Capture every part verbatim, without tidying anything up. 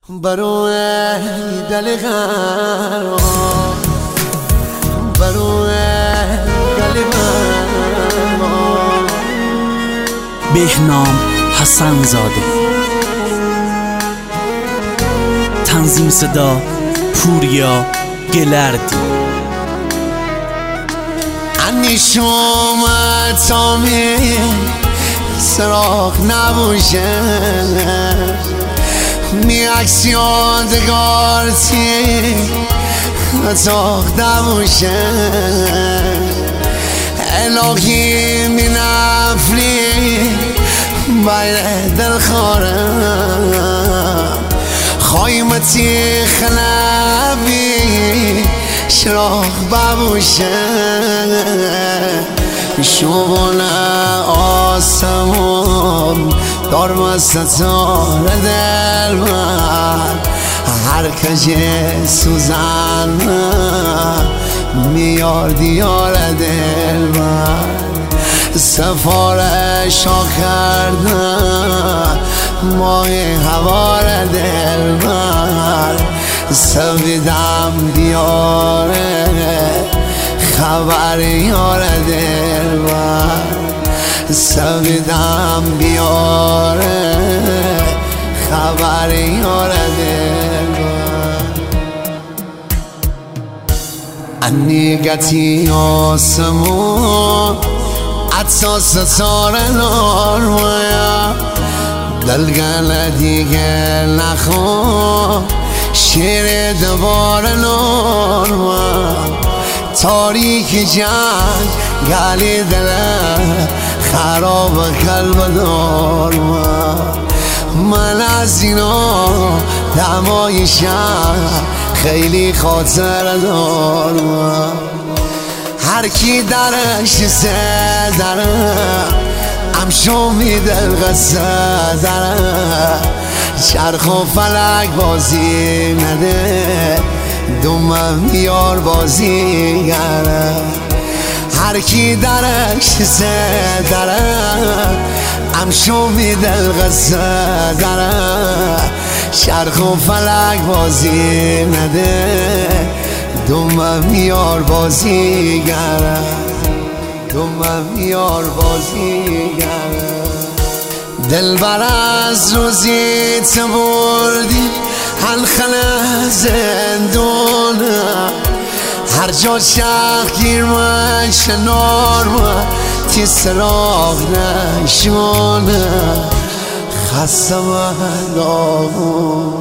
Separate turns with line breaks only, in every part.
بروی دل قرار بروی دل قرار
بهنام حسن زاده. تنظیم صدا پوریا گلردی.
انیش اومد تا می سراغ نباشه می عکس یادگارتی اتاق نباشه الهی می نفلی باید دل خارم خایمتی خلبی شراغ ببوشه شبان آسمان دارم ستاره دل من هر کجه سوزن میار دیار دل من سفارش ها کردن ماه هوار دل من سویدم دیاره خبر یار دل من سویدم بیاره خبر یار دل من انیگتی آسمون حتی ستاره نارمایا دلگل دیگه نخون شیر دوباره نارما تاریک جنگ گلی دله خراب قلب دارما من از اینا دمای شهر خیلی خاطر دارما هر کی درش سه داره امشو میدل قصه داره چرخ و فلک بازی نده دومم میار بازی گره هر کی درش سه داره امشو میدل قصه داره چرخ و فلک بازی نده دومم میار بازی گره دومم میار بازی گره دلبر از روزی تو بردی حلخل زندونه هر جا شخ گیر من شنار من تی سراغ نشونه خسته من داغون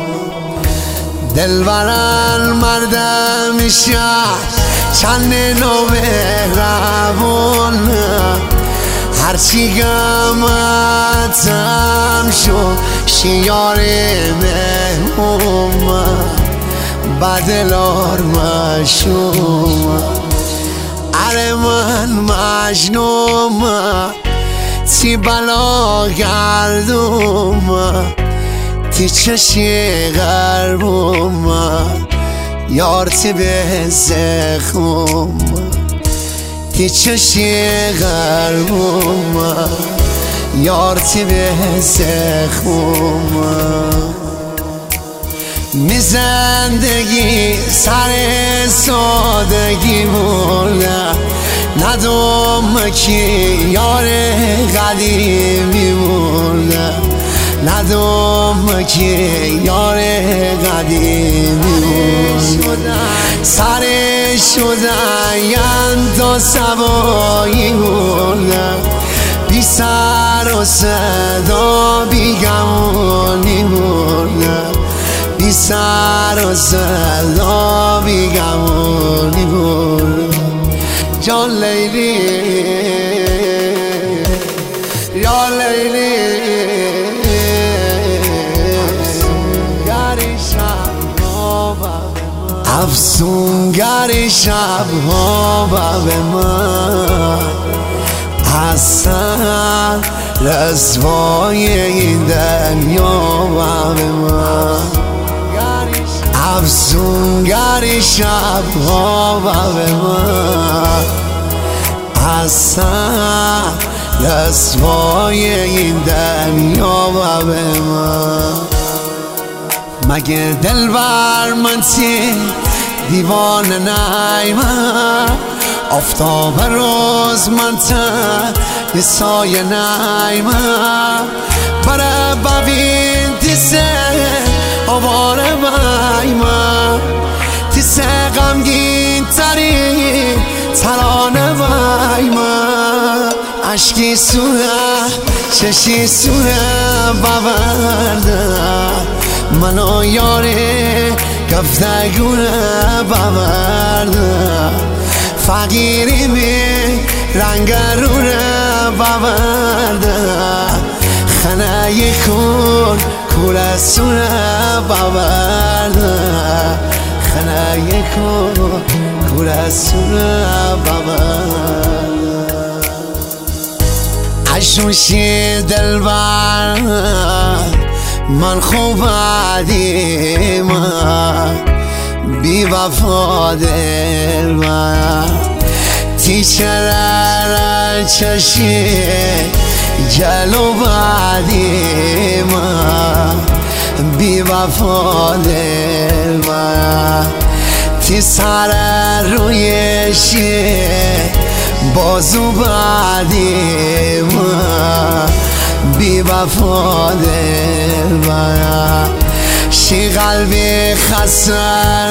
دلبرن مردم شهر چند نو مهربونه هرچی گمتم شد شیار مهموم بدلار مشوم اره من مجنوم تی بلا گردوم تی چشی غربوم یار تی به زخوم تی چشی غربوم یار تی به زخوم می زندگی سر سادگی بوده ندوم کی یار قدیمی بوده ندوم کی یار قدیمی بوده سر شده یند و سبایی بوده بی سر و صدا بی گمونی بوده بی سر و صدا بی گمونی بوده جان لیلی یا لیلی افسونگر شب ها به من حسن رسوای این دنیا به من افسونگر شب ها به من حسن رسوای این دنیا به من مگه دلبر من تی دیوانه نیمه آفتاب روز من تا سایه نیمه برای ببین تیسه آواره بایمه تیسه غمگین تری ترانه بایمه عشقی سوره چشی سوره ببرده منو یاره گفتگونه ببرده فقیری می رنگ رونه ببرده خنه کن کورسونه ببرده خنه کن کورسونه ببرده عشوشی دلبر من خوب عدیم بی وفا دلبر تی چرا چشی جلو بعدیم بی وفا دلبر تی سر رویشی بازو بعدیم بی وفا دلبر شی قلبی خسر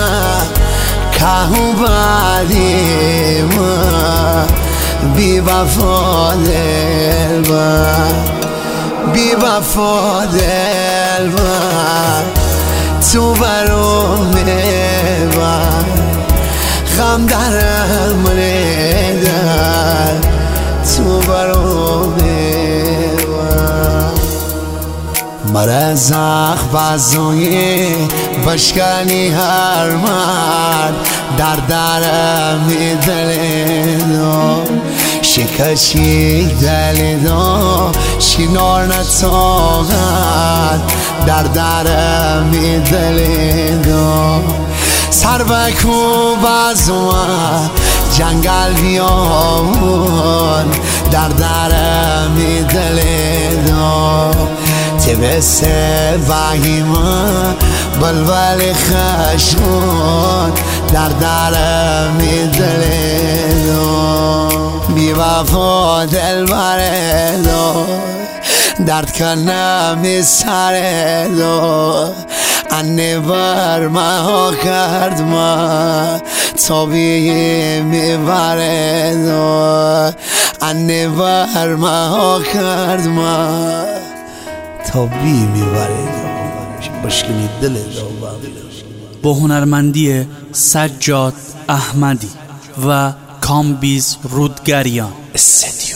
کهو بعدیم بی وفا دلبر بی وفا دلبر تو برام میبر غم درم ریدر تو برام میبر مرا زخم بازوی بشکنی هر مرد در درم دلیدو شکشی دلیدو شینار نتاقد در درم دلیدو سر بکو بازوان جنگل بیامون در درم دلیدو تبسه وحیما بلبل خشون در درم دلیدو بی وفا دلبر دو درد کنم سر دو انه بر ما کرد ما طبیعی میبره دو انه بر ما کرد ما طبیعی میبره دو بشکنی دل دو
با هنرمندی سجاد احمدی و کامبیز رودگریان.